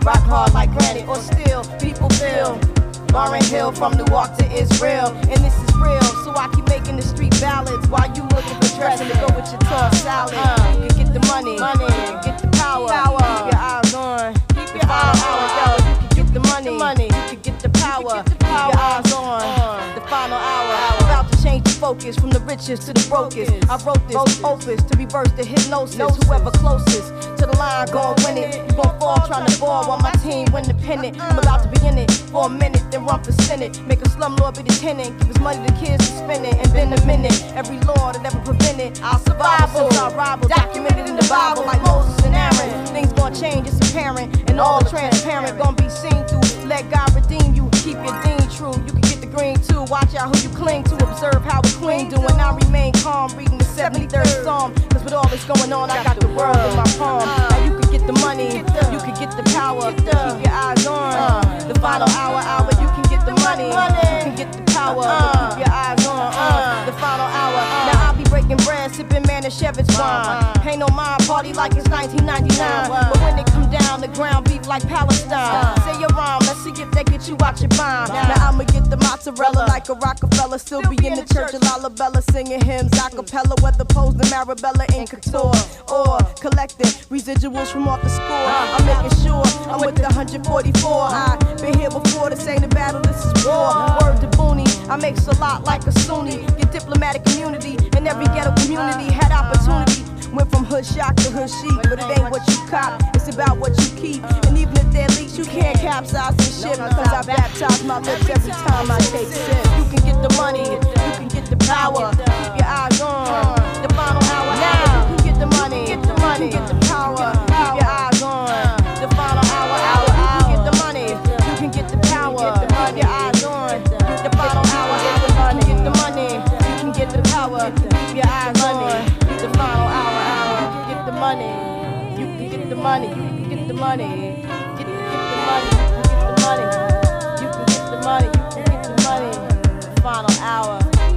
rock hard like granite or steel. People feel Lauryn Hill from Newark to Israel, and this is real. So I keep making the street ballads while you looking for dressing to go with your tough salad. You can get the money, you can get the power. Keep your eyes on, keep your eyes on. Yo, you can get the money, you can get the power. Keep your eyes on the final hour. About to change the focus from the richest to the brokest. I wrote this opus to reverse the hypnosis. Whoever closest to the line gon' win it. You gon' fall trying to ball while my team win the pennant. I'm about to be in it for a minute, then run for Senate. Make a slumlord be the tenant. Give his money to kids to spend it. And then a minute, every law that ever prevented, I'll survive since I rival. Documented in the Bible like Moses and Aaron. Things gon' change, it's apparent. And all transparent gon' be seen through. Let God redeem you, keep your dean true. You can get the green too. Watch out who you cling to. Observe how a queen do. And I remain calm, reading the 73rd Psalm. Cause with all this going on, I got the world in my palm. Now you can get the money, you can get the power. Keep your eyes on the final hour. You can get the money, you can get the power. Keep your eyes on the final hour. Now I'll be breaking bread, sipping Manischewitz wine. Pay no mind, party like it's 1999. But when it come down, the ground beef like Palestine. Say your rhyme, let's see if they get you out your mind. Now I'ma get the mozzarella like a Rockefeller. Still be in the church of Lalabella, singing hymns acapella. Whether posed in Marabella in couture or collecting residuals from off the score. I'm making sure I'm with the 144. I've been here before, this ain't a battle, this is war. Word to Booney, I make a lot like a Sunni. Get diplomatic immunity in every ghetto community. Had opportunity, went from hood shock to hood chic. But it ain't what you cop, it's about what you keep. And even if they're leaks, you can't capsize the ship. Cause I baptize my lips every time I take sip. You can get the money, you can get the power. Keep your eyes on the final hour. Now you can get the money, you can get the power. Keep your eyes on the final hour. You can get the money, you can get the power. Keep your eyes on the final hour. You can get the money, you can get the power. Keep your eyes on the final hour. You can get the money, you can get the money, you can get the money. Get the money, get the money. You can get the money, you can get the money. Final hour.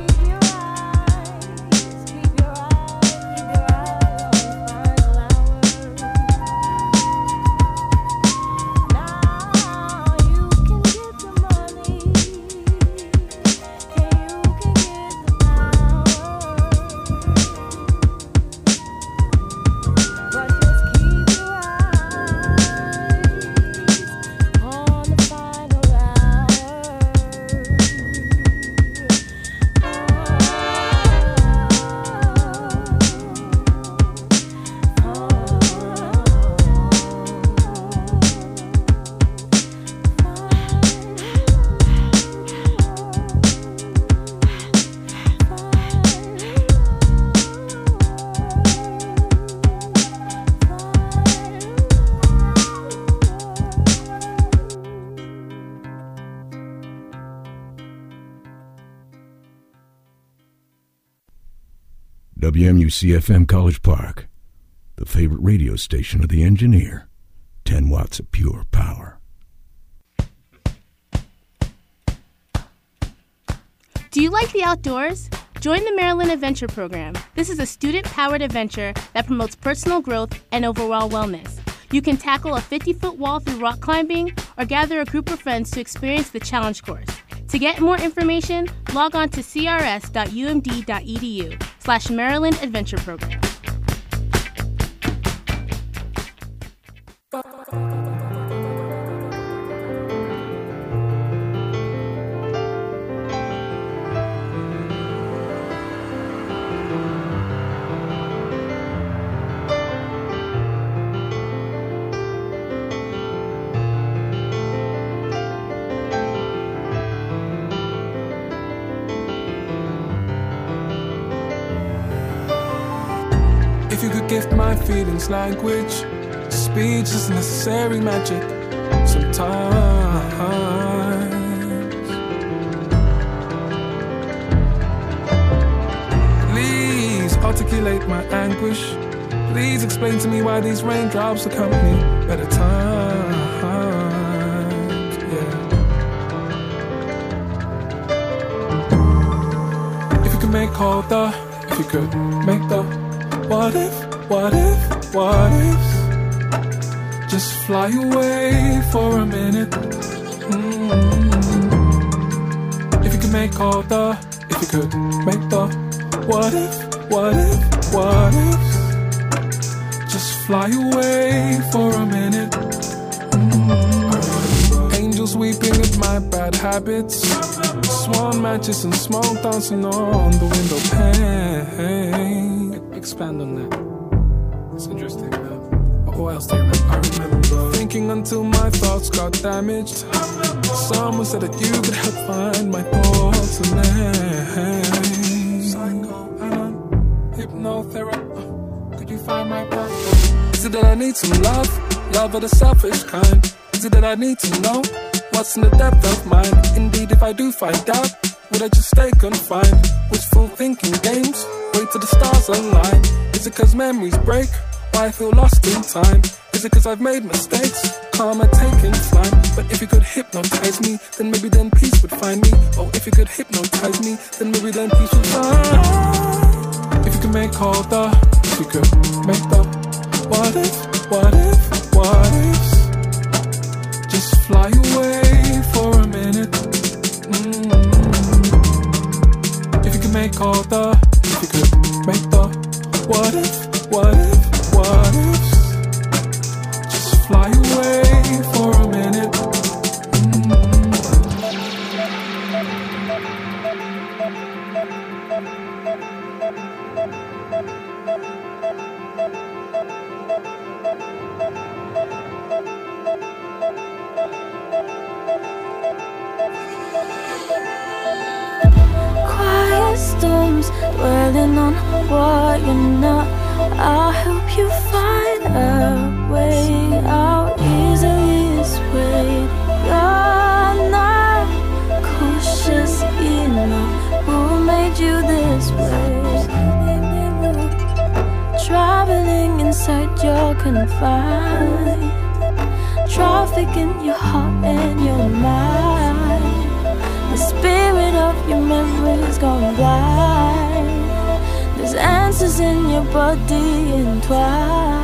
WMUC-FM College Park, the favorite radio station of the engineer. 10 watts of pure power. Do you like the outdoors? Join the Maryland Adventure Program. This is a student-powered adventure that promotes personal growth and overall wellness. You can tackle a 50-foot wall through rock climbing or gather a group of friends to experience the challenge course. To get more information, log on to crs.umd.edu/Maryland Adventure Program. If you could gift my feelings language, speech is necessary magic sometimes. Please articulate my anguish. Please explain to me why these raindrops accompany better times. Yeah. If you could make all the, if you could make the what if, Just fly away for a minute. If you could make all the, if you could make the what if, just fly away for a minute. Angels weeping at my bad habits, swan matches and smoke dancing on the window pane. Expand on that. It's interesting. What else do you remember? I remember thinking until my thoughts got damaged. Someone said that you could help find my thoughts and names. Hypnotherapy. Could you find my purpose? Is it that I need some love? Love of the selfish kind. Is it that I need to know what's in the depth of mine? Indeed, if I do find out, would I just stay confined? Wishful thinking games, wait till the stars align. Is it cause memories break? Why I feel lost in time? Is it cause I've made mistakes? Karma taking flight. But if you could hypnotize me, then maybe then peace would find me. Oh, if you could hypnotize me, then maybe then peace would find. If you could make all the, if you could make the what ifs, just fly away for a minute. If you could make all the, if you could make the what ifs, just fly away for a minute. Quiet storms dwelling on what you're not. I'll help you find a way out. Easily swayed. You're not cautious enough. Who made you this way? Traveling inside your confine. Traffic in your heart and your mind. The spirit of your memories gone blind. There's answers in your body entwined.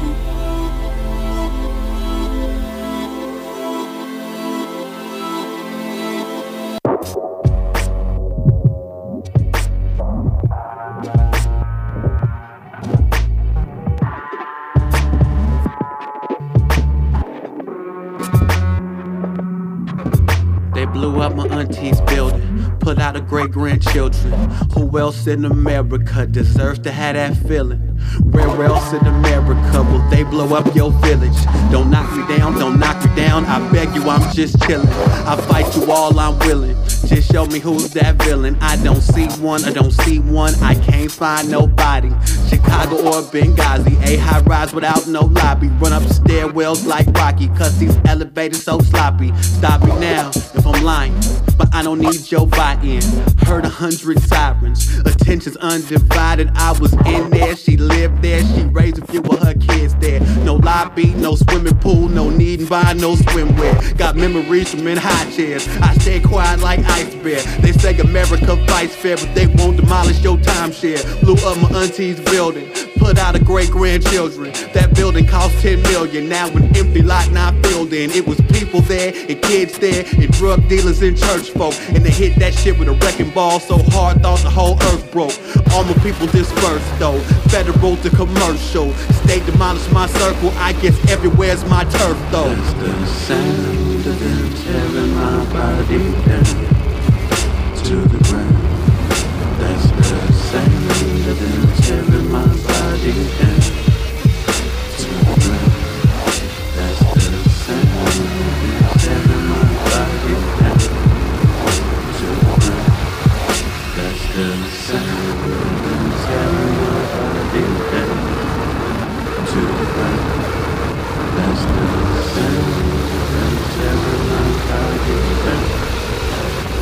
They blew up my auntie's building, put out her great-grandchildren. Who else in America deserves to have that feeling? Where else in America will they blow up your village? Don't knock me down, don't knock me down. I beg you, I'm just chillin'. I fight you all, I'm willing. Just show me who's that villain. I don't see one, I can't find nobody. Chicago or Benghazi, a high rise without no lobby. Run up stairwells like Rocky, cause these elevators so sloppy. Stop me now if I'm lying, but I don't need your buy-in. Heard 100 sirens, attention's undivided. I was in there, she lived there, she raised a few of her kids there. No lobby, no swimming pool, no need and buy no swimwear. Got memories from in high chairs, I stay quiet like Ice Bear. They say America fights fair, but they won't demolish your timeshare. Blew up my auntie's building, put out her great-grandchildren. That building cost 10 million, now an empty lot not filled in. It was people there, and kids there, and drug dealers and church folk. And they hit that shit with a wrecking ball so hard thought the whole earth broke. All my people dispersed though, federal to commercial. State demolished my circle, I guess everywhere's my turf though. That's the sound of them tearing my body down to the ground. That's the sound of them tearing my body down to the ground. That's the sound of them tearing my body down to the ground. That's the sound of them tearing my body down to the ground. That's the sound of them tearing my body down to the ground.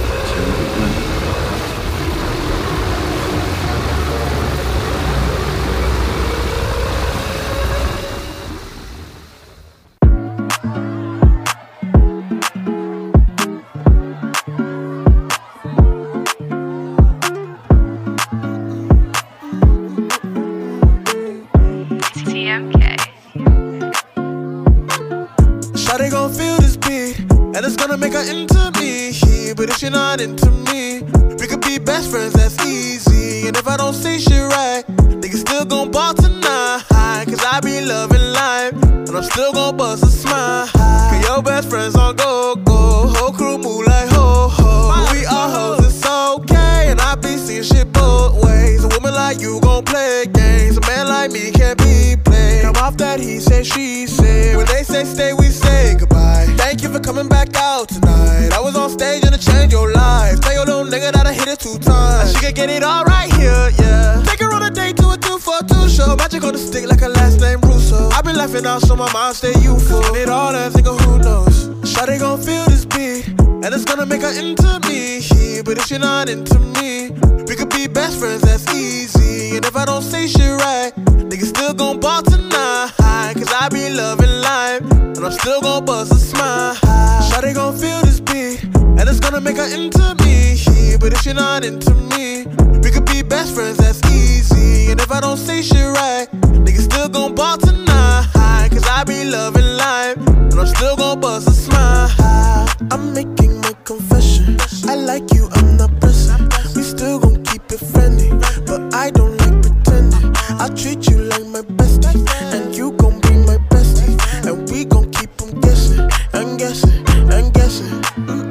Shawty gon' feel this beat, and it's gonna make her into me. But if you're not into me, we could be best friends, that's easy. And if I don't say shit right, niggas still gon' ball tonight. Cause I be loving life, and I'm still gon' bust a smile. Cause your best friends on go-go, whole crew move like ho-ho. We all hoes, it's okay, and I be seeing shit both ways. A woman like you gon' play games, a man like me can't be played. I'm off that he said, she said. When they say stay, we say goodbye. Thank you for coming back out tonight. I was on stage and it changed your life. Tell your little nigga that I hit it 2 times. She could get it all right here, yeah. Take her on a date to a 242 show. Magic on the stick like her last name Russo. I been laughing out so my mind stay youthful. And it all that nigga, who knows? Shawty gon' feel this beat, and it's gonna make her into me. But if you're not into me, we could be best friends, that's easy. And if I don't say shit right, niggas still gon' ball tonight. Cause I be loving life, and I'm still gon' bust a smile. Shawty gon' feel this beat, and it's gonna make her into me. But if you're not into me, we could be best friends, that's easy. And if I don't say shit right, niggas still gon' ball tonight. Cause I be loving life, and I'm still gon' bust a smile. I'm making my confession, I like you, I'm not pressing. We still gon' keep it friendly, but I don't like pretending. I'll treat you like my bestie, and you gon' be my bestie. And we gon' keep them guessing, and guessing, and guessing.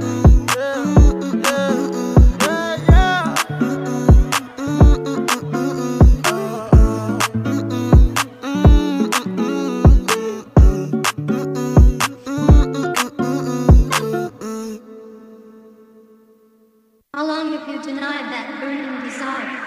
How long have you denied that burning desire?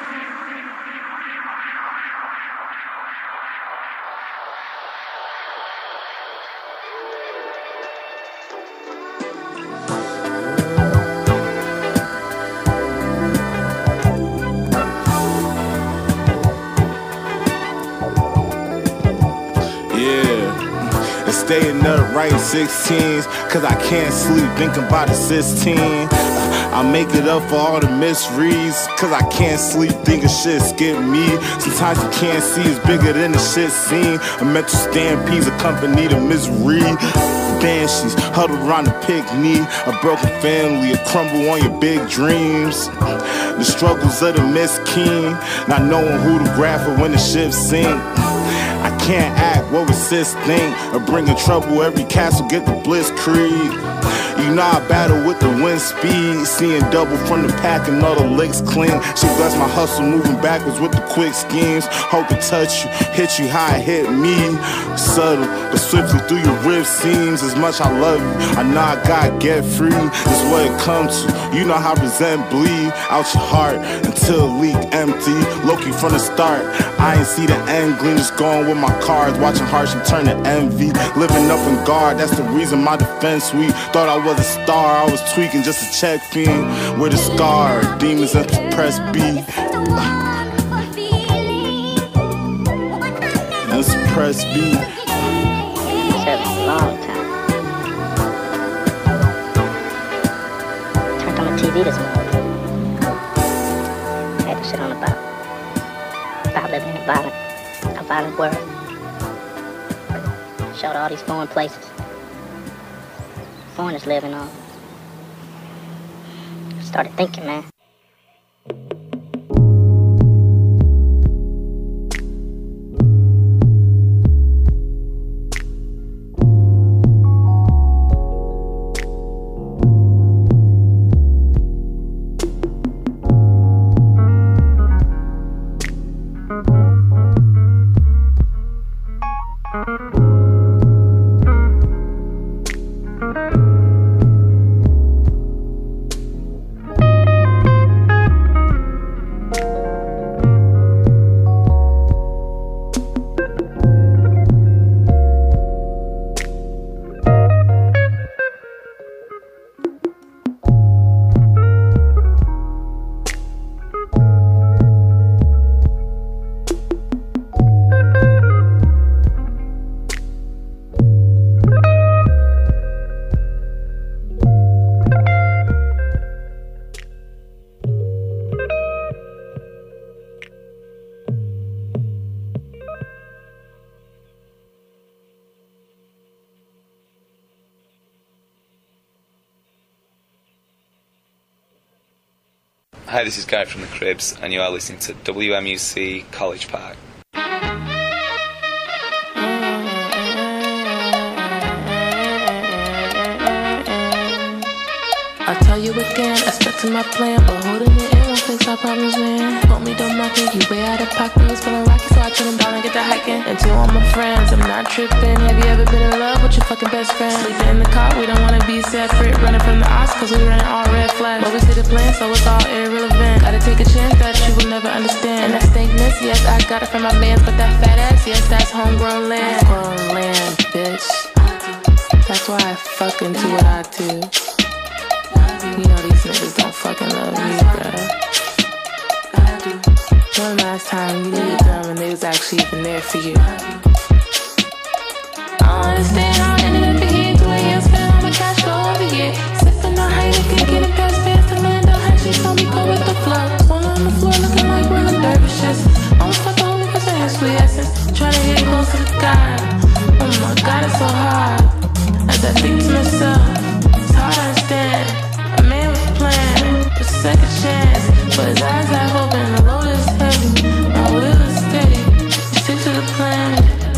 Staying up writing 16s, cause I can't sleep thinking about the 16. I make it up for all the misreads, cause I can't sleep thinking shit skip me. Sometimes you can't see it's bigger than the shit seen. A mental stampede's accompany the misery. Banshees huddled around the picnic, a broken family, a crumble on your big dreams. The struggles of the miskin, not knowing who to grab for when the ship sink. I can't act what racist think, or bringing trouble every castle get the blitzkrieg. You know I battle with the wind speed, seeing double from the pack and all the licks clean. She bless my hustle, moving backwards with the quick schemes. Hope to touch you, hit you how it hit me. Subtle, but swiftly through your rib seams. As much I love you, I know I gotta get free. That's what it comes to, you know how resent bleed out your heart until it leak empty. Low-key from the start, I ain't see the end gleam. Just going with my cards, watching hardship turn to envy. Living up in guard, that's the reason my defense weak. Thought I was a star, I was tweaking just to check fiend. With a scar, demons and press B. And suppress B. It's a long time. Turned on the TV this morning. Had this shit on about living in a violent world. Showed all these foreign places foreigners living on. Started thinking, man. Hi, this is Guy from the Cribs, and you are listening to WMUC College Park. I'll tell you again, I stuck to my plan, but holding it in won't fix our problems, man. Told me don't mock it, you way out of pocket, was feeling rocky, so I turned him down and get to hiking. And to all my friends, I'm not tripping. Have you ever been in love with your fucking best friend? Sleeping in the car, we don't wanna be separate. Running from the odds, cause we running all red flags. But we see the plan, so it's all irrelevant. Gotta take a chance that you will never understand. And that stankness, yes, I got it from my mans, but that fat ass, yes, that's homegrown land. Homegrown land, bitch. That's why I fucking do what I do. You know these niggas don't fucking love me, bruh. One last time you needed them and they was actually even there for you. I don't understand how I ended up here. 2 a.m. spent all my cash for over here. Sipping on Heineken, getting past fans to land on her. She told me go with the flow. One on the floor looking like we're in dervishes. Almost fuck the homie cause I had sweet essence. Trying to get close to the sky. Oh my god, it's so hard. As I think to myself, it's hard to understand. A man was planning a second chance, but his eyes have open, the load is heavy, my will is steady, stick to the plan.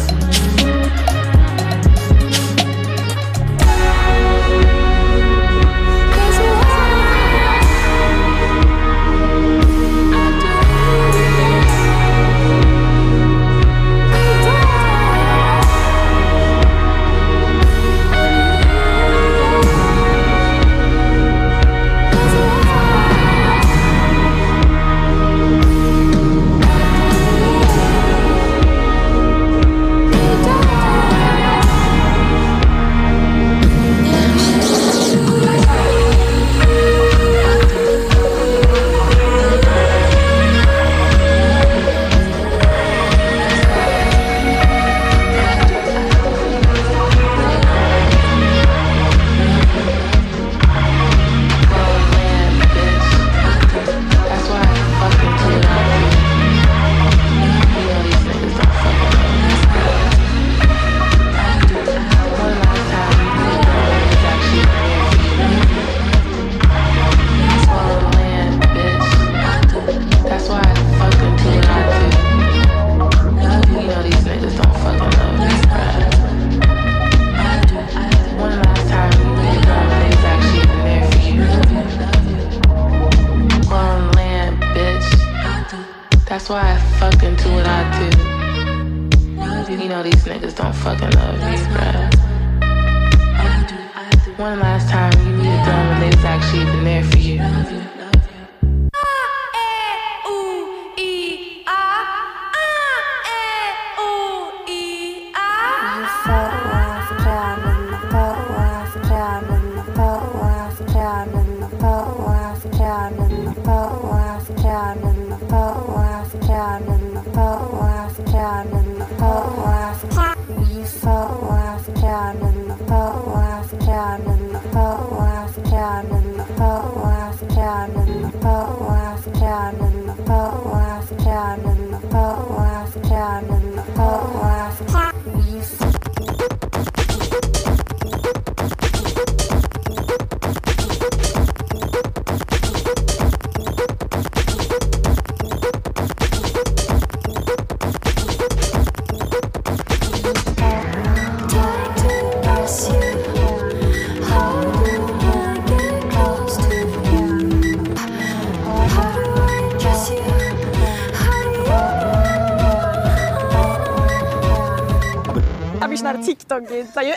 That's why I fucking do what I do. You know these niggas don't fucking love me, bruh. One last time you needed them and they was actually even there for you. TikTok 在于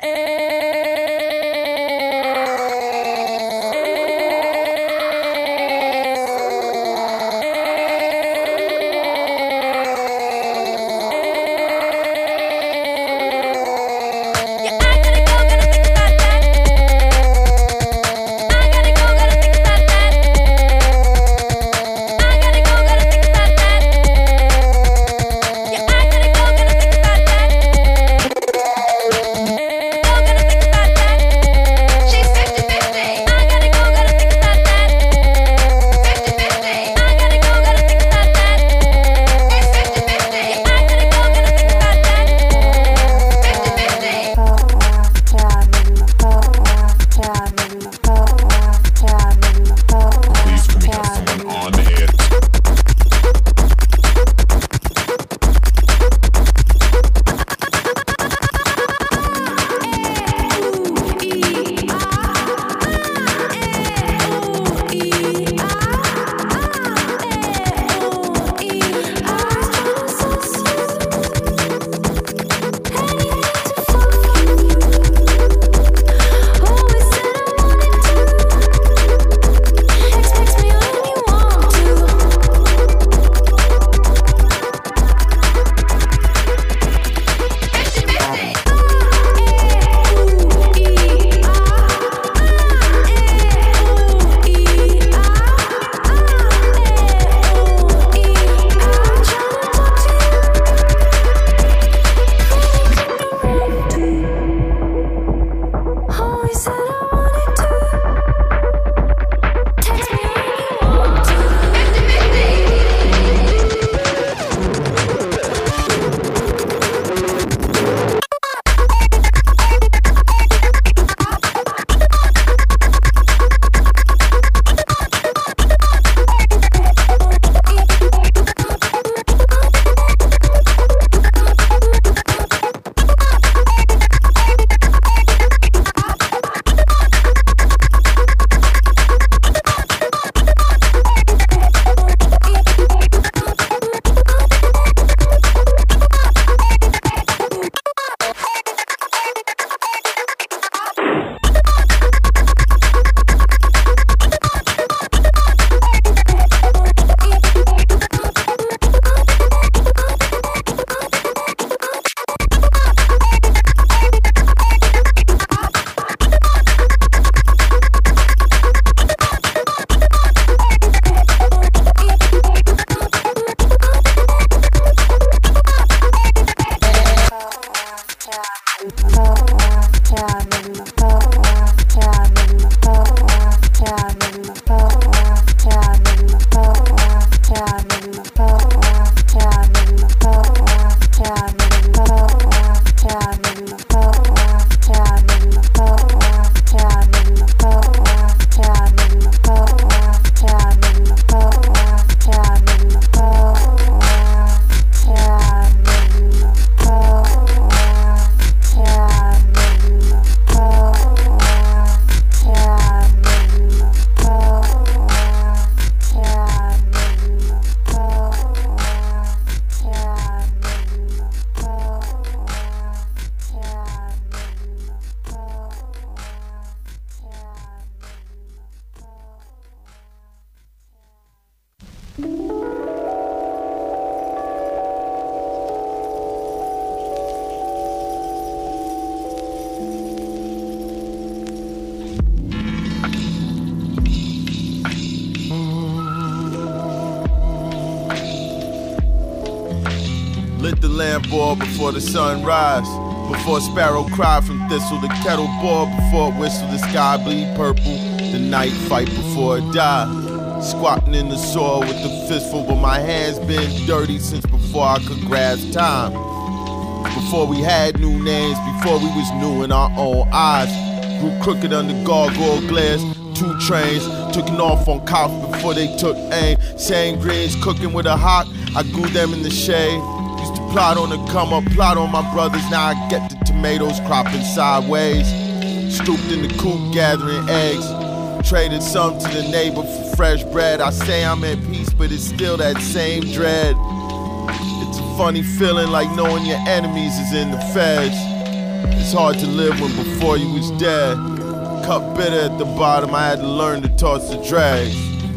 Lit the lamp board before the sun rise. Before sparrow cry from thistle, the kettle boil before it whistle, the sky bleed purple, the night fight before it die. Squatting in the soil with the fistful, but my hands been dirty since before I could grasp time. Before we had new names, before we was new in our own eyes. Grew crooked under gargoyle glares, 2 trains, taking off on cops before they took aim. Same greens cooking with a hawk, I grew them in the shade. Used to plot on the come up, plot on my brothers, now I get the tomatoes cropping sideways. Stooped in the coop gathering eggs, traded some to the neighbor for fresh bread. I say I'm at peace, but it's still that same dread. It's a funny feeling like knowing your enemies is in the feds. It's hard to live when before you was dead. Cup bitter at the bottom, I had to learn to toss the dregs.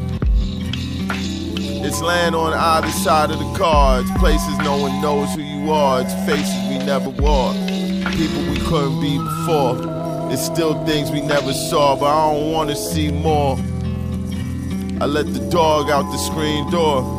It's land on either side of the cards, places no one knows who you are. It's faces we never wore, people we couldn't be before. It's still things we never saw, but I don't wanna see more. I let the dog out the screen door.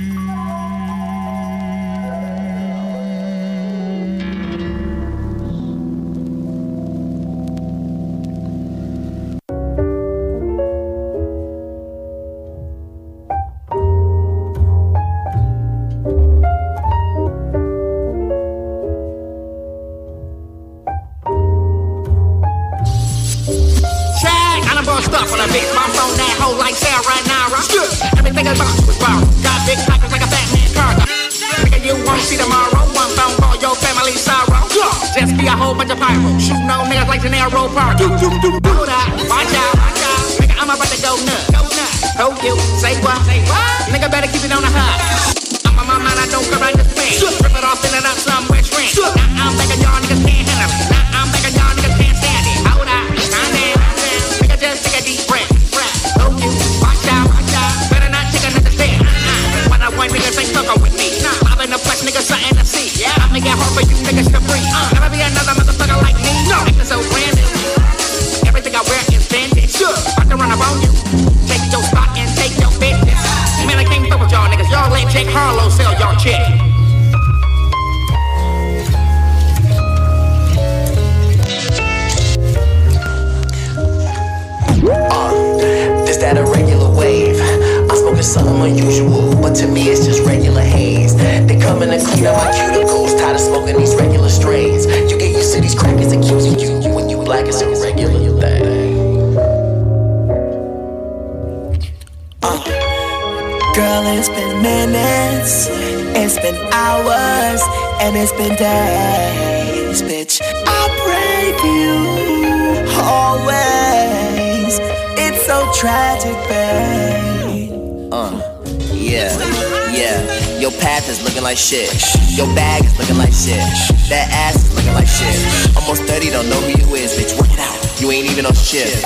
Shit. Your bag is looking like shit. That ass is looking like shit. Almost 30, don't know who you is, bitch. Work it out. You ain't even on shift.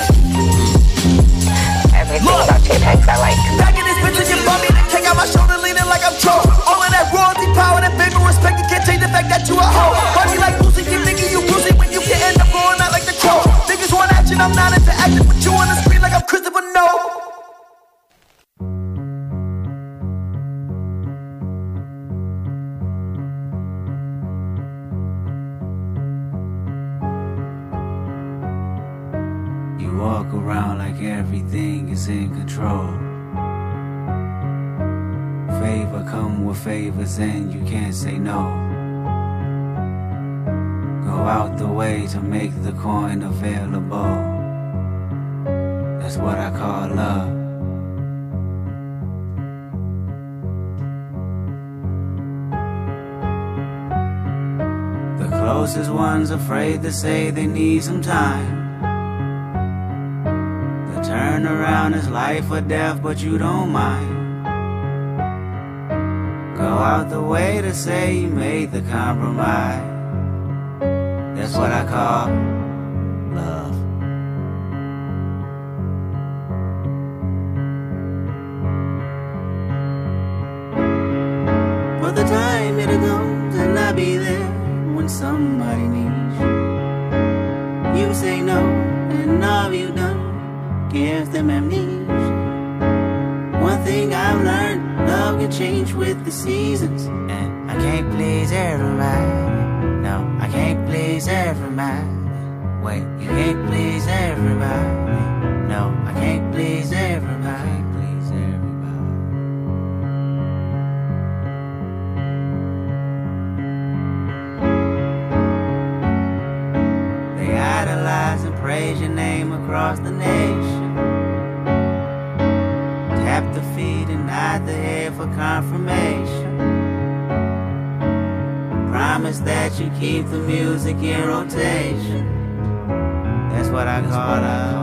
Everything about Chip Hanks I like. Back in this bitch and you bump me, then kick out my shoulder, leaning like I'm Joe. All of that royalty power, that fame and respect, you can't change the fact that you a hoe. Funny like Lucy, keep thinking you Brucey when you can end up going out like the crow. Niggas want action, I'm not into acting with you on the screen like I'm Christopher Nolan. Walk around like everything is in control. Favor come with favors and you can't say no. Go out the way to make the coin available. That's what I call love. The closest ones afraid to say they need some time. Turn around is life or death, but you don't mind. Go out the way to say you made the compromise. That's what I call love. somebody needs you. You say no, and all you done gives them amnesia. One thing I've learned, love can change with the seasons. And I can't please everybody. No, I can't please everybody. Wait, you can't please everybody. No, I can't please everybody. They idolize and praise your name across the nation. Tap the feet and nod the head for confirmation. Promise that you keep the music in rotation. That's what I call love.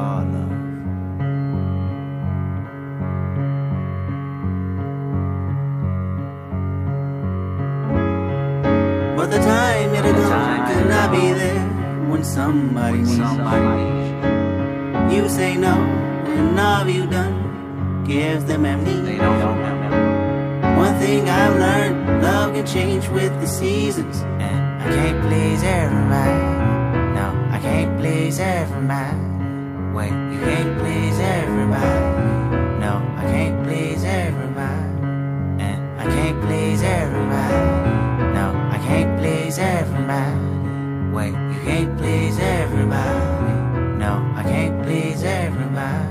But the time it'll come could not be there when somebody needs you. You say no, and all you done gives them amnesia. One thing I've learned, love can change with the seasons. And I can't please everybody. No, I can't please everybody. Wait, you can't please everybody. No, I can't please everybody. And I can't please everybody. No, I can't please everybody. Wait, you can't please everybody. No, I can't please everybody.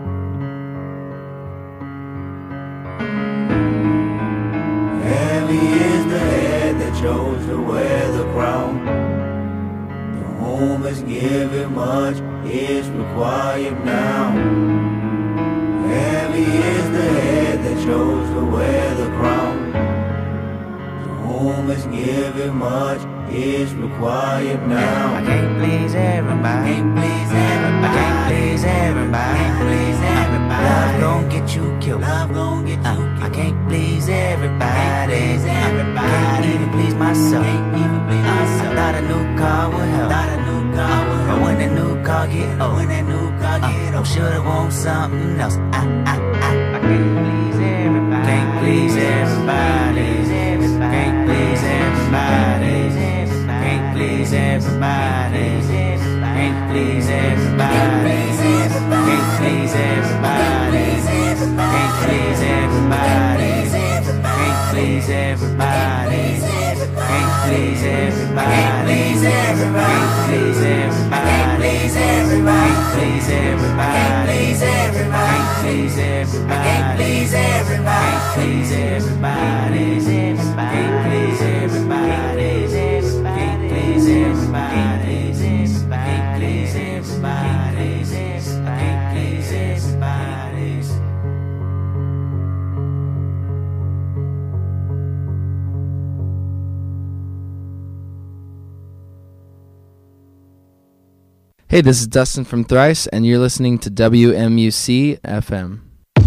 Heavy is the head that chose to wear the crown. To whom is given much is required now. Heavy is the head that chose to wear the crown. To whom is given much is required now. I can't please everybody. Can't please everybody. Can't please everybody. Can't please everybody. Love gon' get you killed. Love gon' get you killed. I can't please everybody. Can't even please myself. Can't even please myself. I thought a new car would help. But when that new car get old, should've want something else. I can't please everybody. Can't please everybody. Can't please everybody. Can't please everybody. Can't please everybody. Can't please everybody. Can't please everybody. Can't please everybody. Can't please everybody. Can't please everybody. Can't please everybody. Can't please everybody. Can't please everybody. Can't please everybody. Can't please everybody. Can't please everybody. Can't please everybody. Can't please everybody. Can't please everybody. Can't please everybody. Hey, this is Dustin from Thrice, and you're listening to WMUC FM.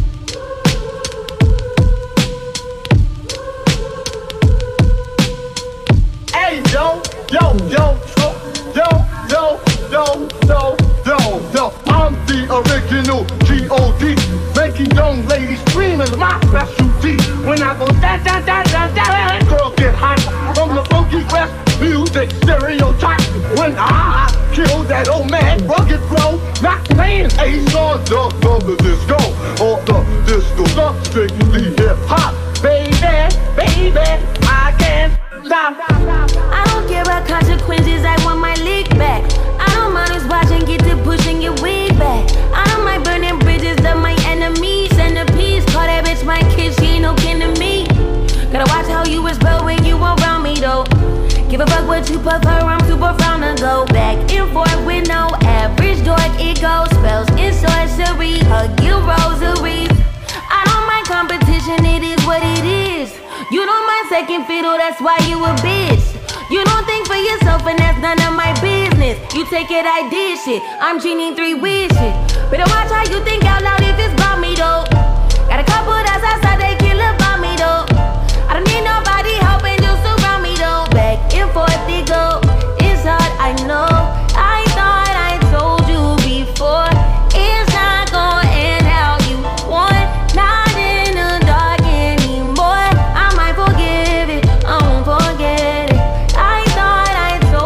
Hey, yo, yo, yo, yo, yo, yo, yo, yo, yo, I'm the original G.O.D. Making young ladies scream is my specialty. When I go da da da da da, girls get hot from the funky west music stereotype. When I kill that old man, rugged flow, not playing Ace or the disco or the disco, not strictly hip hop. Baby, baby, I can't stop. I don't care about consequences, I want my lick back. I don't mind us watching, get to pushing your wig back. I don't mind burning bridges, love my enemies. Send a piece, call that bitch my kid, she ain't no kin to me. Gotta watch how you whisper when you around me though. Give a fuck what you prefer, I'm super frown to go back and forth with no average dork. It goes spells in sorcery, hug your rosaries. I don't mind competition, it is what it is. You don't mind second fiddle, that's why you a bitch. You don't think for yourself and that's none of my business. You take it, I did shit, I'm genie 3 wishes. Better watch how you think out loud if it's about me though. Got a couple that's outside, they kill about me though. I don't need nobody helping, just around me though. Back and forth they go, it's hard, I know. I thought I told you before, it's not gonna end how you want. Not in the dark anymore. I might forgive it, I won't forget it. I thought I told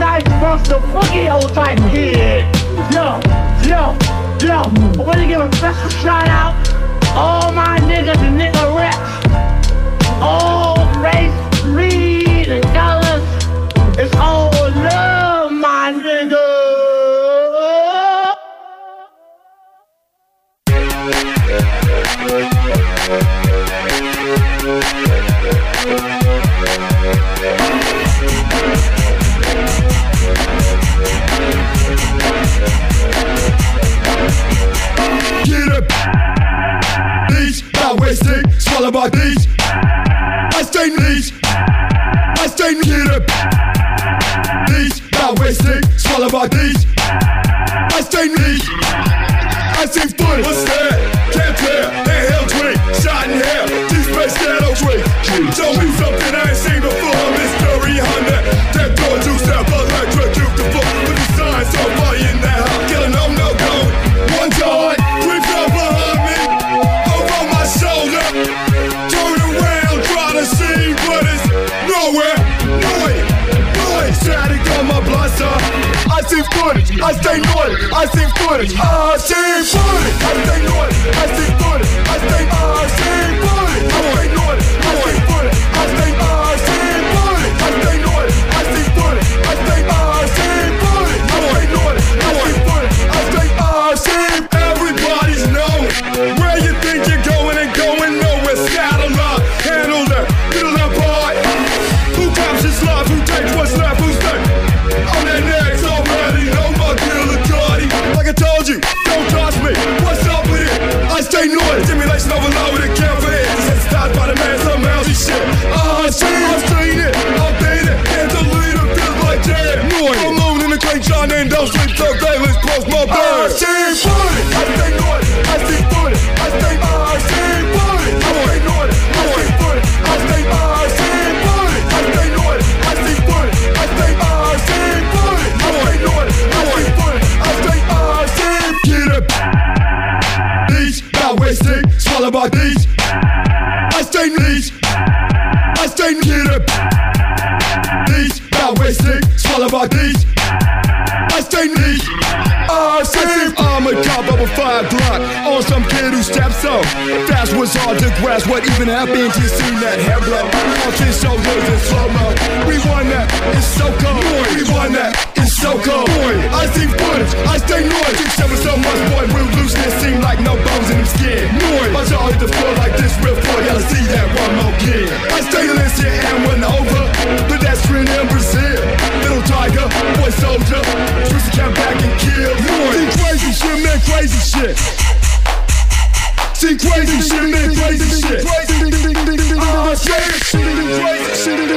nice monster boogie old type kid. Yo. I want to give a special shout out all my niggas and niggerettes, all race, creed, and colors. It's all love, my nigga. Get up, these, not wasting, swallow my these. I stay these, get up. These, not wasting, swallow my these. I stay these, I see footage. What's that? Can't tell, handheld drink, shot in hell, deep space shadow drink. Show me something I ain't seen before, mystery Honda. That door juice out, electrocute the book. With the sign, somebody in that house, killing no go. One yard, 3 fell behind me, over my shoulder. Turn around, try to see, but it's nowhere. Static on my blaster. I see footage, I stay naughty. I see footage, I see footage. I stay naughty, I see footage. I see footage. I stay naughty, I see footage. I see footage. I stay naughty, I see footage. I see footage. I stay naughty, I see footage. I see. Everybody's knowing where you think you're going and going nowhere. Saddle up, handle that, middle that part. Who captures life? Who takes what's left? Who's next? I'm that next already. Know my killer Cardi. Like I told you, don't touch me. What's up with it? I stay naughty. Stimulation overloaded. Care for it. Sensitized by the man, some mousy shit. I've seen it. I've been it. Can't delete it. Feels like jam. Naughty. Full moon in the clean shine and don't sleep till day. Let's close my bed. I see footage. I stay naughty. I see footage. I stay footage. I stay naughty. I see footage. I stay footage. I stay naughty. I see footage. I stay footage. I stay naughty. I see footage. I stay get up. These, not wasting, swallow my these. I stay these. I stay get up. These, not wasting, swallow my these. I stay these. I'm a cop of a 5 Glock on some kid who steps up. Fast was hard to grasp what even happened. You seen that hair blow off his shoulders in slow-mo. We won that, it's so cold. We won that, it's so cold. I see footage, I stay naughty. Keep so much, boy, real looseness seem like no bones in them skin. My jaw hit the floor like this real floor. Gotta see that one more kid. I stay listed and went over. Pedestrian in Brazil. Little tiger, boy soldier. Twisted came back and killed. See crazy shit, man, crazy shit. See crazy shit, man, crazy shit. Crazy shit, crazy shit, crazy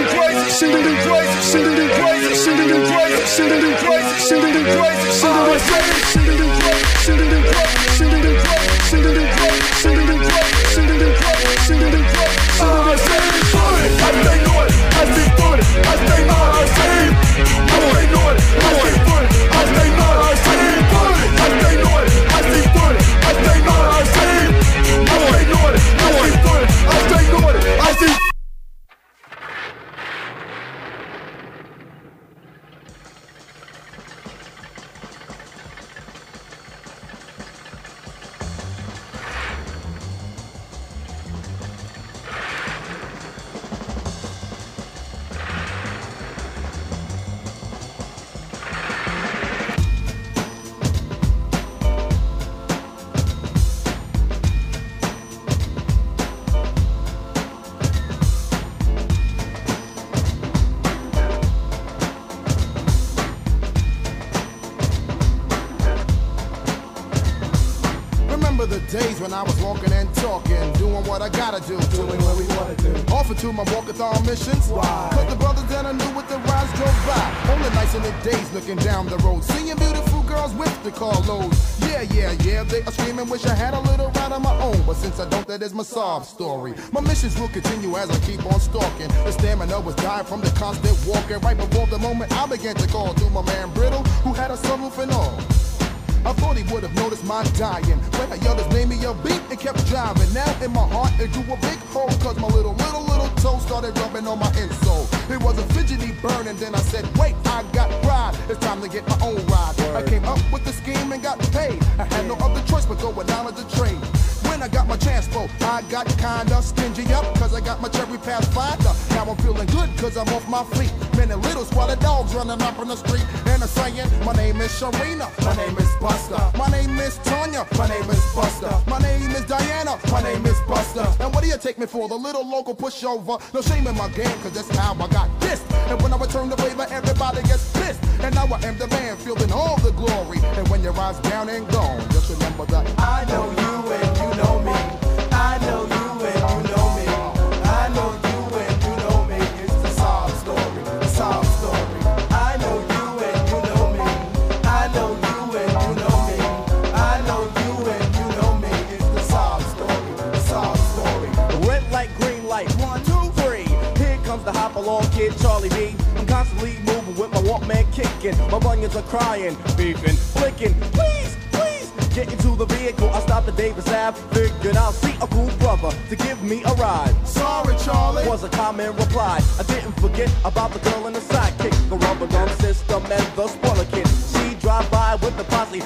days when I was walking and talking, doing what I gotta do, doing what we wanna do. Offered to my walkathon missions. Why? Cause the brothers that I knew with the rides drove by. Only nights in the days looking down the road, seeing beautiful girls with the carloads. Yeah, they are screaming, wish I had a little ride of my own. But since I don't, that is my sob story. My missions will continue as I keep on stalking. The stamina was dying from the constant walking. Right before the moment I began to call to my man Brittle, who had a sunroof and all. I thought he would have noticed my dying, but I yelled his name in your beat and kept driving. Now in my heart it grew a big hole, cause my little toe started rubbing on my insole. It was a fidgety burn and then I said, wait, I got pride. time to get my own ride. I came up with the scheme and got paid. I had no other choice but go with knowledge of trade. When I got my chance, though, I got kinda stingy up, cause I got my cherry past 5. Now I'm feeling good, cause I'm off my feet. Many little squalid dogs running up on the street. And I'm saying, my name is Sharina, my name is Buster. My name is Tanya, my name is Buster. My name is Diana, my name is Buster. And what do you take me for? The little local pushover. No shame in my game, cause that's how I got this. And when I return the favor, everybody gets pissed. And now I am the man, feeling all the glory. And when your eyes down and gone, just remember that I know you and you know me. I know you and you know me. I know you and you know me. It's the sob story, the sob story. I know you and you know me. I know you and you know me. I know you and you know me. It's the sob story, the sob story. Red light, green light, 1, 2, 3. Here comes the hop along kid, Charlie B. I'm constantly moving with my Walkman kicking. My bunions are crying, beefing, flicking. Please, please, get into the vehicle. I stopped at Davis Ave, figured I'll see a cool brother to give me a ride. Sorry, Charlie, was a common reply. I didn't forget about the girl and the sidekick, the rubber drum system and the spoiler kid. She drive by with the posse.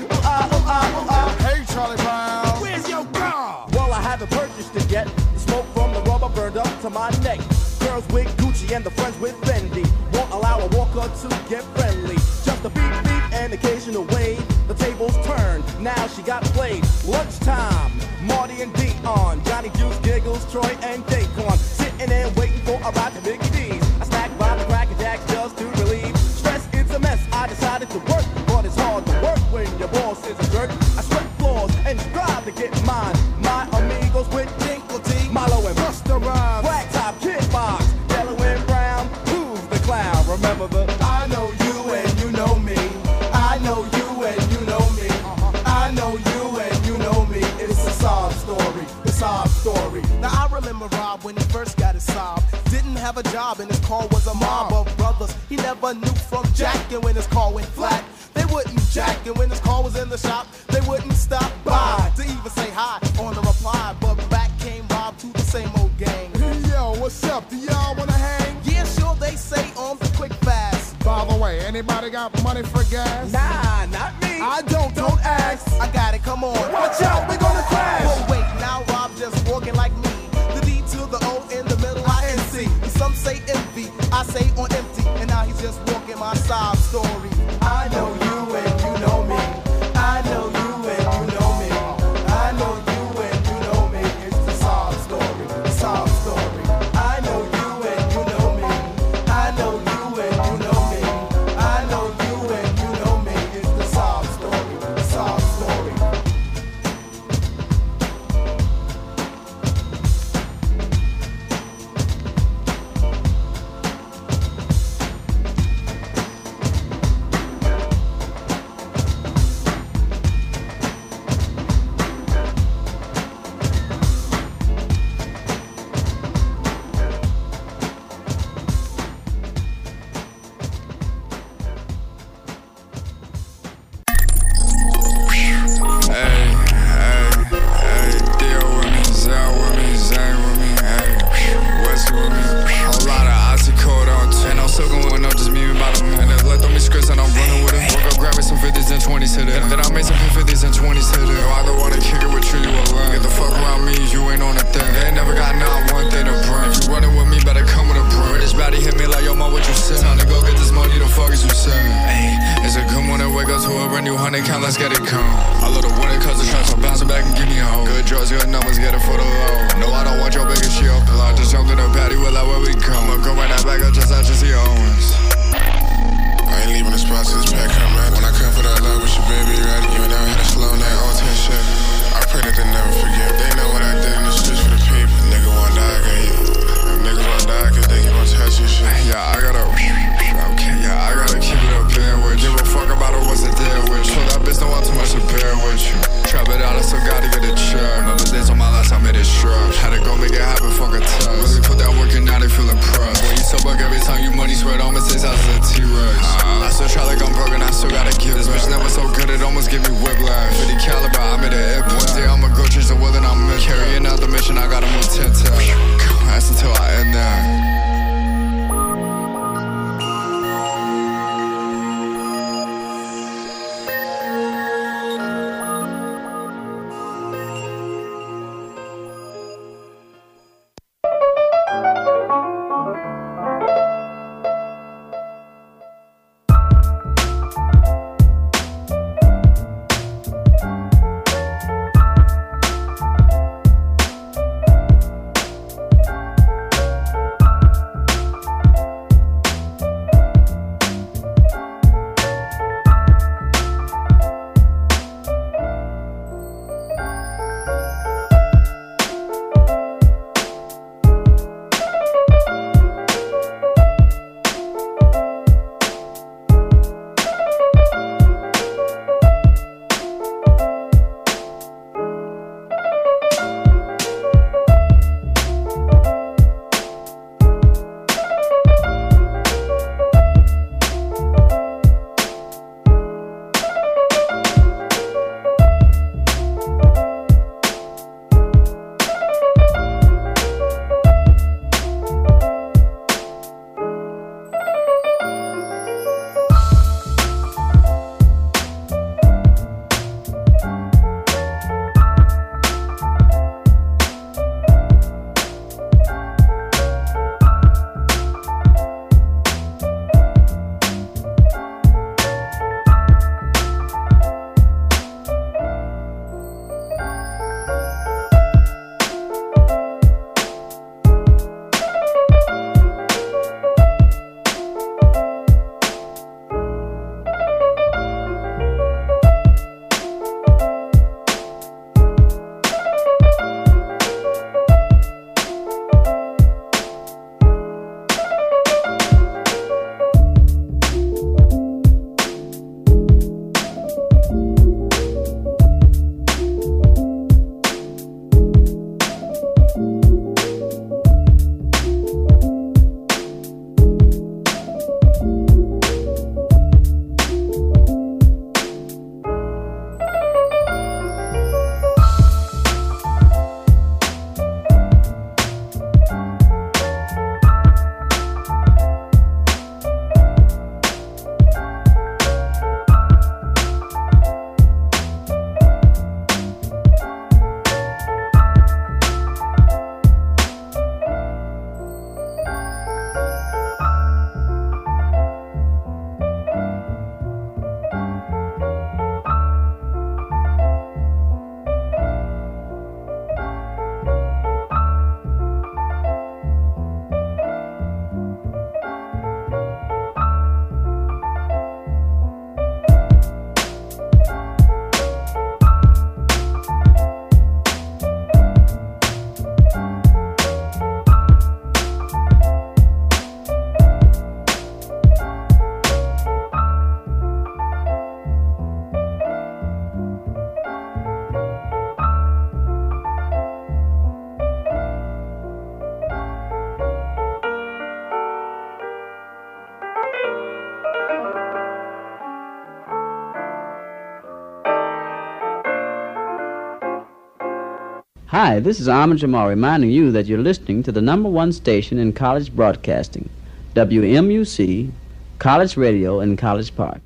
Hey, Charlie Brown, where's your car? Well, I haven't purchased it yet. The smoke from the rubber burned up to my neck. Girls with Gucci and the friends with Fendi won't allow a walker to get friendly. Just a beep beep and occasional wave. The tables turned, now she got played. Lunchtime, Marty and Dion, Johnny Juice, Giggles, Troy and Daquan, sitting there waiting for a ride to Mickey D's. I snack by the Cracker Jacks just to relieve stress. It's a mess. I decided to work, but it's hard to work when your boss is a jerk. I sweat floors and strive to get mine. My amigos with Dinkle T, Milo and Busta Rhymes, Black Top, Kid Box, Yellow and Brown. Who's the clown? Remember the I know you and you know me. I know you and you know me. I know you and you know me. It's a sob story, the sob story. Now I remember Rob when he first got his sob. Didn't have a job and his car was a mob of brothers. He never knew from jacking when his car went flat. They wouldn't jack, and when his car was in the shop, they wouldn't stop by to even say hi on the reply. But back came Rob to the same old gang. Yo, what's up? Do y'all wanna hang? Yeah, sure, they say on the quick fast. By the way, anybody got money for gas? Nah, not me. I don't ask. I got it, come on. Watch out, we gonna crash. But wait, now Rob just walking like me. The D to the O in the middle, I-N-C. Some say envy, I say on empty. And now he's just walking my sob story. I know you and you know me. I know you and you know me. I know you and you know me. It's the sob story, the sob story. I know you and you know me. I know you and you know me. I know you and you know me. It's the sob story, the sob story. Sweat on my 6 hours of T-Rex. I still try like I'm Hi, this is Ahmed Jamal reminding you that you're listening to the #1 station in college broadcasting, WMUC, College Radio in College Park.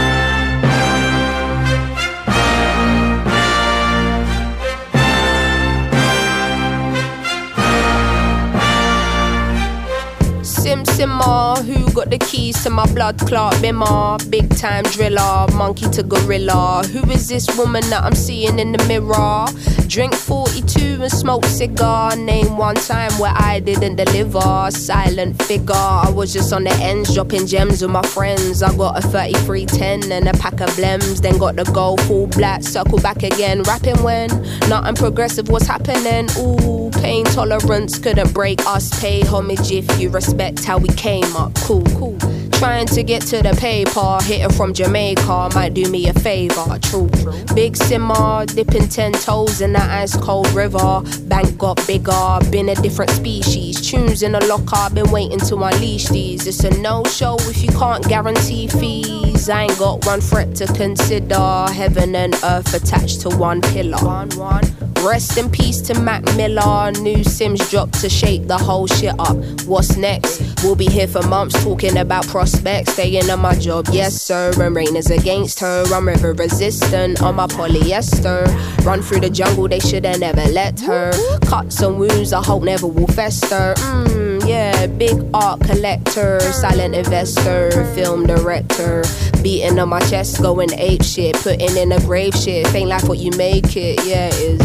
Simmer, who got the keys to my blood clot bimmer? Big time driller, monkey to gorilla. Who is this woman that I'm seeing in the mirror? Drink 42 and smoke cigar. Name one time where I didn't deliver. Silent figure, I was just on the ends dropping gems with my friends. I got a 3310 and a pack of blems. Then got the gold full black, circle back again. Rapping when nothing progressive was happening. Ooh, pain tolerance couldn't break us. Pay homage if you respect how we came up. Cool. Trying to get to the paper, hitting from Jamaica might do me a favor. True. Big simmer, dipping 10 toes in that ice cold river. Bank got bigger, been a different species. Tunes in the locker, been waiting to unleash these. It's a no-show if you can't guarantee fees. I ain't got one threat to consider. Heaven and earth attached to one pillar. Rest in peace to Mac Miller. New Sims dropped to shake the whole shit up. What's next? We'll be here for months talking about prospects. Staying on my job, yes sir. And rain is against her. I'm river resistant on my polyester. Run through the jungle, they shoulda never let her. Cuts and wounds I hope never will fester. Yeah, big art collector, silent investor, film director. Beating on my chest, going ape shit. Putting in a grave shit. Ain't like what you make it, yeah it is.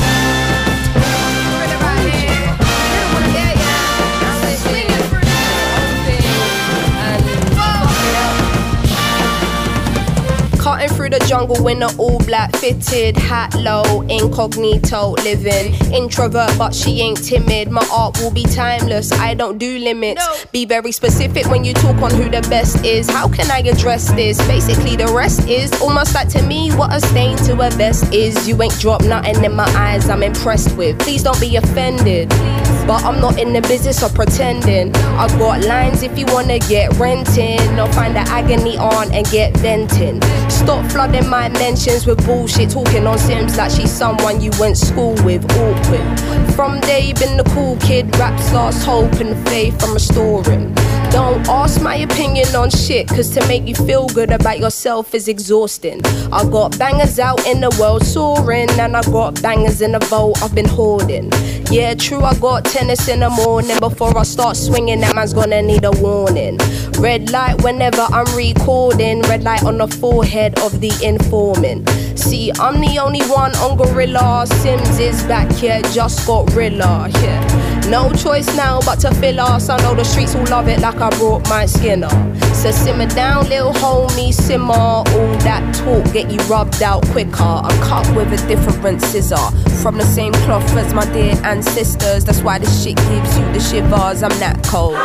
Cutting through the jungle in an all-black fitted hat low, incognito living. Introvert but she ain't timid. My art will be timeless, I don't do limits. Be very specific when you talk on who the best is. How can I address this? Basically the rest is almost like to me what a stain to a vest is. You ain't dropped nothing in my eyes I'm impressed with. Please don't be offended, but I'm not in the business of pretending. I got lines if you wanna get renting, or find the agony on and get venting. Stop flooding my mentions with bullshit, talking on Sims like she's someone you went school with. Awkward. From day been the cool kid, raps lost hope and faith I'm restoring. Don't ask my opinion on shit, cause to make you feel good about yourself is exhausting. I got bangers out in the world soaring, and I got bangers in the vault I've been hoarding. Yeah, true, I got tennis in the morning. Before I start swinging, that man's gonna need a warning. Red light whenever I'm recording. Red light on the forehead of the informant. See, I'm the only one on Gorilla. Sims is back here, just got Rilla, yeah. No choice now but to fill us. I know the streets will love it like I brought my Skinner. So simmer down, little homie, simmer. All that talk get you rubbed out quicker. I'm cut with a different scissor, from the same cloth as my dear ancestors. That's why this shit gives you the shivers. I'm that cold.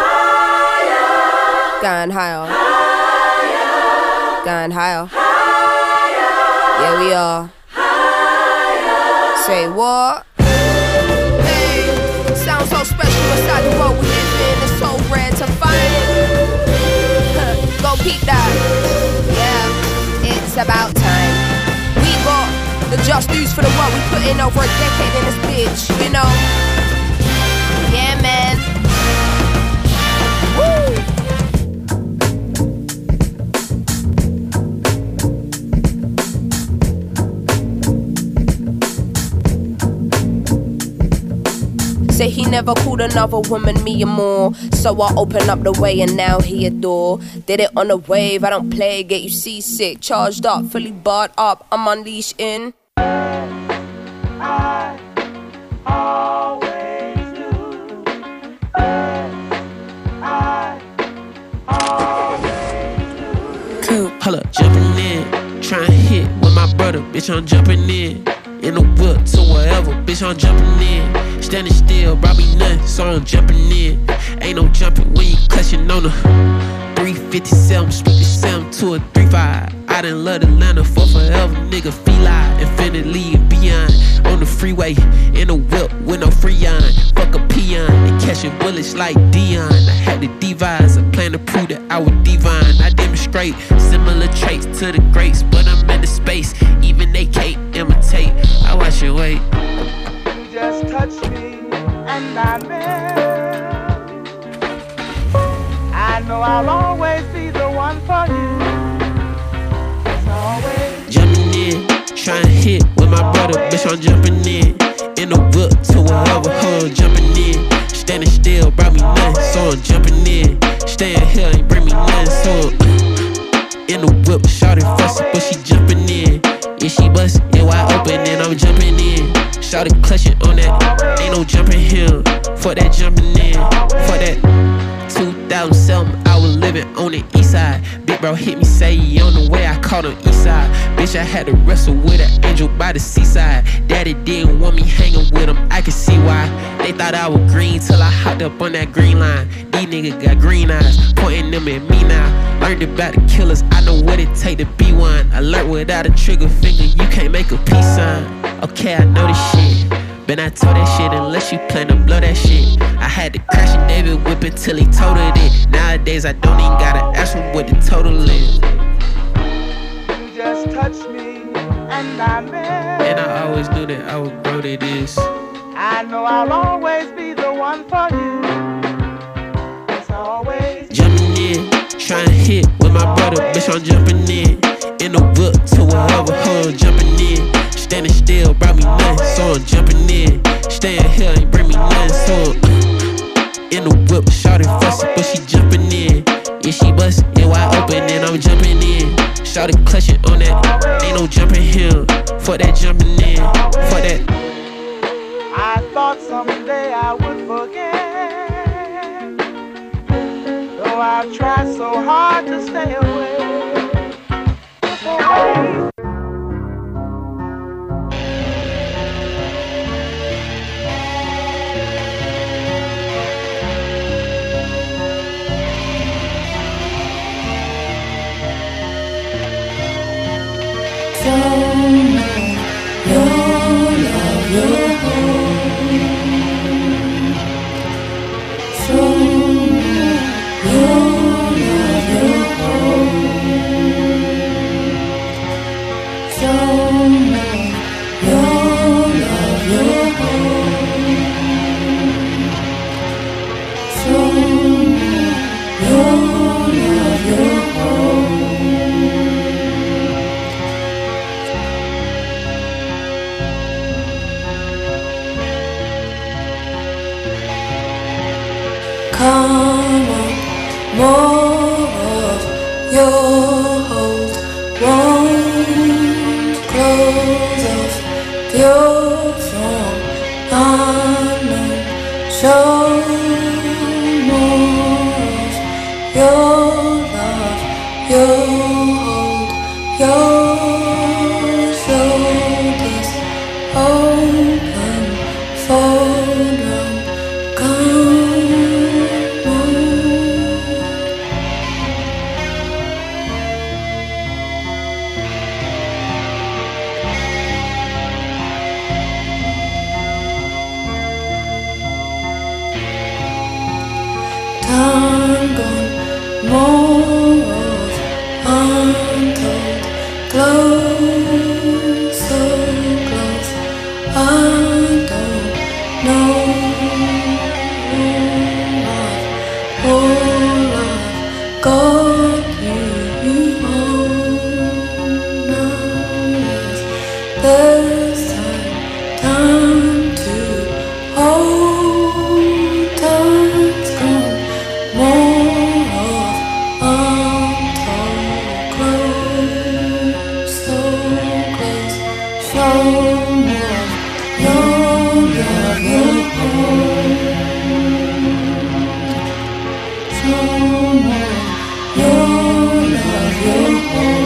Going higher. Going higher. Yeah, we are. Say what? Hey, sounds so special inside the world we live in. It's so rare to find it. Go peep that. Yeah, it's about time. We got the just dues for the work we put in over a decade in this bitch, you know? Yeah, man. Woo! Say he never called another woman me and more. So I open up the way and now he adore. Did it on a wave, I don't play, get you seasick. Charged up, fully barred up, I'm unleashed in. I always do. I always do. Cool, hold up, jumping in. Trying to hit with my brother, bitch, I'm jumping in. In the whip to wherever, bitch, I'm jumping in. Standing still, brought me nothing, so I'm jumping in. Ain't no jumping when you clutching on the 357, split the 7 to a 35. I done love Atlanta for forever, nigga, feline, infinitely and beyond. On the freeway, in the whip with no freon. Fuck a peon, and catching bullets like Dion. I had to devise a plan to prove that I was divine. I demonstrate similar traits to the greats, but I'm in the space, even they can't imitate. I watch your weight. Just touch I miss. I know I'll always be the one for you. It's always jumping in, trying to hit with my brother, bitch, I'm jumping in the whip to wherever, hold jumping in, standing still, brought me nothing, so I'm jumping in, staying here, ain't bring me nothing, so in the whip, shawty fussy, but she jumping in, yeah, she bust it wide open, and I'm jumping in, shawty clutching on that, ain't no jumping here, for that jumping in, for that 2007, I was living on the east side. Big bro hit me, say he on the way, I caught him east side. Bitch, I had to wrestle with an angel by the seaside. Daddy didn't want me hanging with him, I can see why. They thought I was green till I hopped up on that green line. These niggas got green eyes, pointing them at me now. Learned about the killers, I know what it take to be one. Alert without a trigger finger, you can't make a peace sign. Okay, I know this shit. Been I told that shit unless you plan to blow that shit. I had to crash and David whip it till he totaled it. Nowadays I don't even gotta ask him what the total is. you just touch me and I miss. And I always knew that I would grow to this. I know I'll always be the one for you. It's always jumping in, trying to hit with my brother, bitch, I'm jumping in the whip to wherever, hold jumping in. Standing still, brought me nothing, so I'm jumping in. Staying here, ain't bring me nothing, so in the whip, shawty fussy, but she jumping in. Yeah, she bust it wide open, and I'm jumping in. Shawty clutching on that, ain't no jumping here. For that jumping in, for that. I thought someday I would forget, though I've tried so hard to stay away. Come on, more of your hold won't close off. Pure from unknown, show more of your love, your hold, your shoulders open, fold round, come. Time gone, more of untold, close, so close, I don't know what whole life got you home. Now is this time to hold, time's gone. More of untold, close, so close. Show more your love, your home. Show more your love, your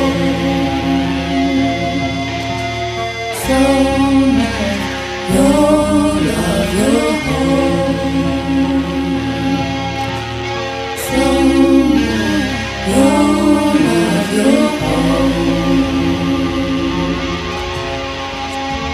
home. Show more your love, your home. Your love, your home.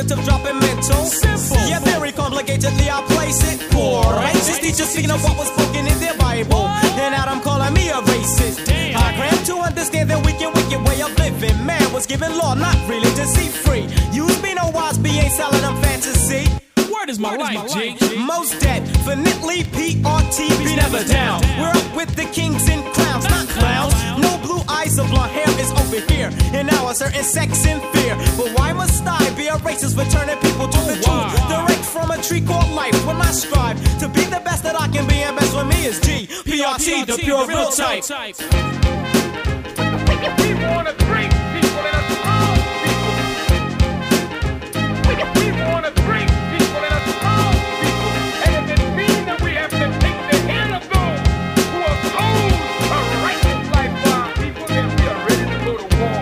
cognitive dropping mental. Simple. Yeah, very complicatedly I place it. Poor racist teachers speaking of what was spoken in their Bible. And Adam calling me a racist. Damn. I cram to understand their wicked way of living. Man was given law, not religion, see free. You be no wise, be ain't selling them fantasy. Word is my life, G. Most definitely PRTB never down. We're up with the kings and crowns, not clowns. No blue eyes or blonde hair is over here. And now a certain sex and fear. But why must I be a racist for turning people to the truth? Direct from a tree called life when I strive to be the best that I can be. And best for me is G. PRT, the pure real type. We wanna bring people in a strong people. We wanna bring people in a strong people. And if it means that we have to take the head of those who oppose a righteous life for our people, then we are ready to go to war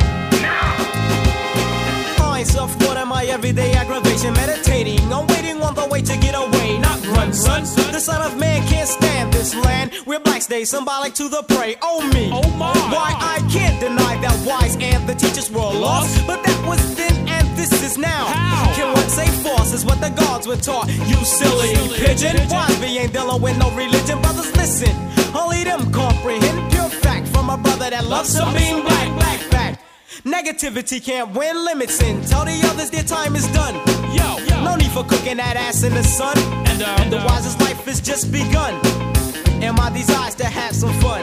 now. I ain't self-thought my everyday aggravation, meditating. I'm waiting on the way to get away, not run, son. The son of man can't stand this land where blacks stay symbolic to the prey. Oh me, oh my. Why I can't deny that wise and the teachers were lost, but that was then and this is now. How? Can one say false is what the gods were taught? You silly pigeon. Wise be ain't dealing with no religion, brothers listen. Only them comprehend pure fact from a brother that loves to be black. Negativity can't win, limits in. Tell the others their time is done. Yo, no need for cooking that ass in the sun. And the wisest life is just begun. And my desires to have some fun.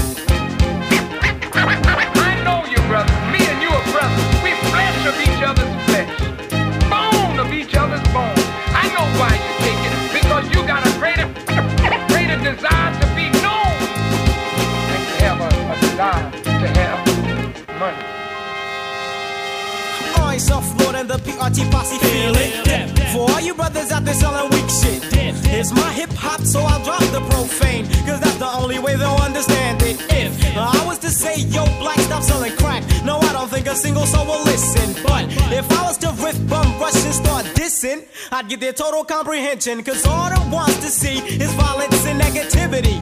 I know you, brother. Me and you are brothers. We flesh of each other's flesh, bone of each other's bone. I know why you take it, because you got a greater desire to be known than to have a desire to have money. I self-lord and the PRT posse feel it. For all you brothers out there selling weak shit, it's my hip-hop, so I'll drop the profane, cause that's the only way they'll understand it. If I was to say, yo, black, stop selling crack, no, I don't think a single soul will listen. But if I was to riff, bum, rush, and start dissing, I'd get their total comprehension, cause all it wants to see is violent